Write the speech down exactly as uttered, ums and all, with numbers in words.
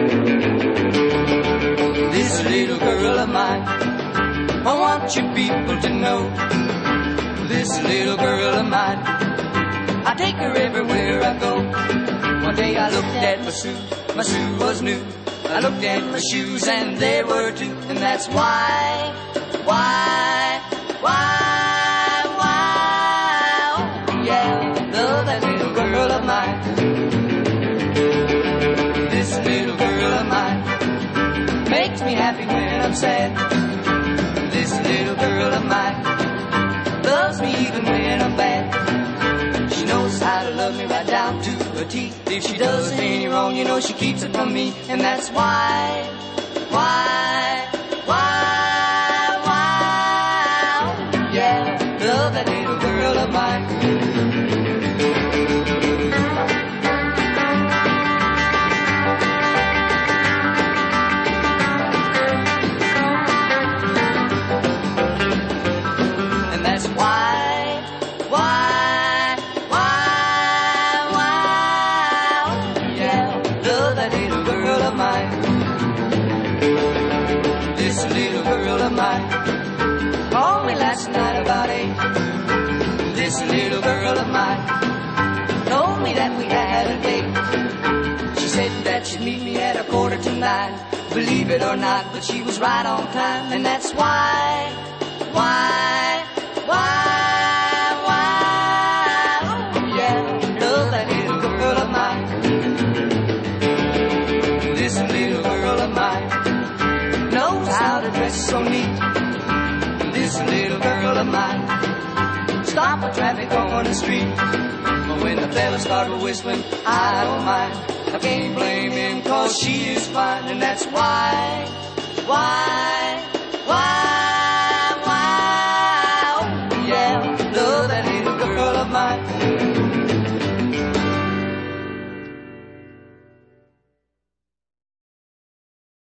This little girl of mine, I want you people to know. This little girl of mine, I take her everywhere I go. One day I looked at my shoe, my shoe was new. I looked at my shoes and they were too. And that's why, why, why, why, oh yeah, love that little girl of mine. This little girl of mine makes me happy when I'm sad. This little girl of mine loves me even when I'm bad. She knows how to love me right down to her teeth. If she does any wrong, you know she keeps it from me. And that's why, why, why, why, oh, yeah, love that little girl of mine. And that's why, why, why, why, oh, yeah, love that little girl of mine. This little girl of mine called me last night about eight. This little girl of mine told me that we had a date. She said that she'd meet me at a quarter to nine. Believe it or not, but she was right on time. And that's why, why, why, why, oh yeah, love that little girl of mine. This little girl of mine knows how to dress so neat. This little girl of mine stop the traffic on the street. But when the fellas start whistling, I don't mind. I can't blame him, cause she is fine. And that's why, why, why, why, oh yeah,